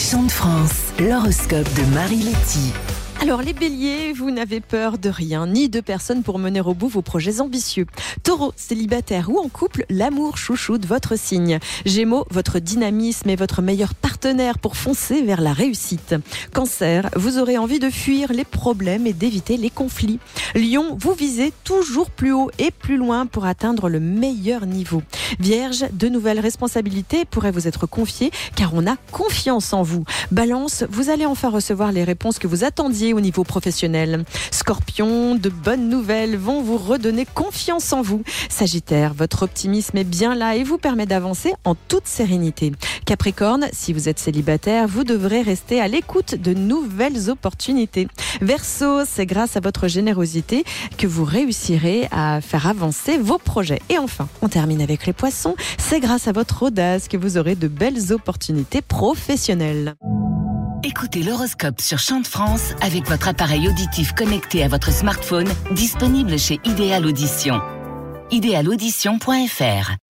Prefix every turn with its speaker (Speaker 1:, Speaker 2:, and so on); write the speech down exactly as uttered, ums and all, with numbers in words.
Speaker 1: Chant de France, l'horoscope de Marie Letty.
Speaker 2: Alors les béliers, vous n'avez peur de rien, ni de personne pour mener au bout vos projets ambitieux. Taureau, célibataire ou en couple, l'amour chouchoute votre signe. Gémeaux, votre dynamisme est votre meilleur partenaire pour foncer vers la réussite. Cancer, vous aurez envie de fuir les problèmes et d'éviter les conflits. Lion, vous visez toujours plus haut et plus loin pour atteindre le meilleur niveau. Vierge, de nouvelles responsabilités pourraient vous être confiées car on a confiance en vous. Balance, vous allez enfin recevoir les réponses que vous attendiez au niveau professionnel. Scorpion, de bonnes nouvelles vont vous redonner confiance en vous. Sagittaire, votre optimisme est bien là et vous permet d'avancer en toute sérénité. Capricorne, si vous êtes célibataire, vous devrez rester à l'écoute de nouvelles opportunités. Verseau, c'est grâce à votre générosité que vous réussirez à faire avancer vos projets. Et enfin, on termine avec les poissons, c'est grâce à votre audace que vous aurez de belles opportunités professionnelles.
Speaker 1: Écoutez l'horoscope sur Chant de France avec votre appareil auditif connecté à votre smartphone, disponible chez Idéal Audition. idéal audition point f r